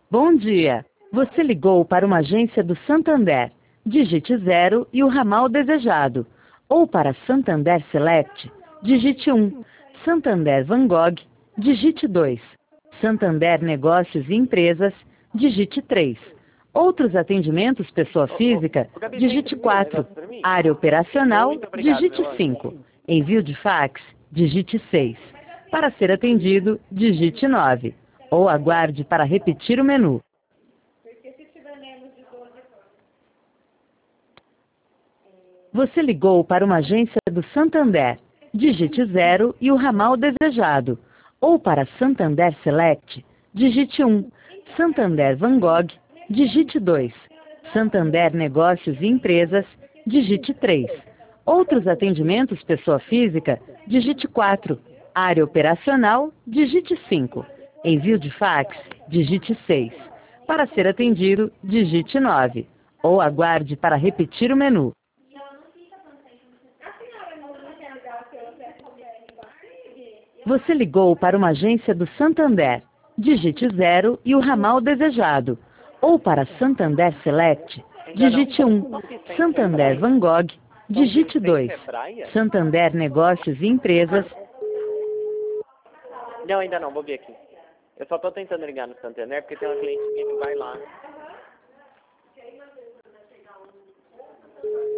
Bom dia. Você ligou para uma agência do Santander. Digite 0 e o ramal desejado. Ou para Santander Select, digite 1. Santander Van Gogh, digite 2. Santander Negócios e Empresas, digite 3. Outros atendimentos pessoa física, Gabi, você digite imprimiu um 4. negócio pra mim? Área operacional, Muito obrigado, digite meu anjo. 5. Envio de fax, digite 6. Para ser atendido, digite 9. Ou aguarde para repetir o menu. Você ligou para uma agência do Santander. Digite 0 e o ramal desejado. Ou para Santander Select, digite 1. Santander Van Gogh, digite 2. Santander Negócios e Empresas, digite 3. Outros atendimentos pessoa física, digite 4. Área operacional, digite 5. Envio de fax, digite 6. Para ser atendido, digite 9. Ou aguarde para repetir o menu. Você ligou para uma agência do Santander. Digite 0 e o ramal desejado. Ou para Santander Select, digite 1. Santander Van Gogh, digite 2. Santander Negócios e Empresas, Não, ainda não, vou ver aqui. Eu só tô tentando ligar no Santander porque tem uma cliente minha que vai lá.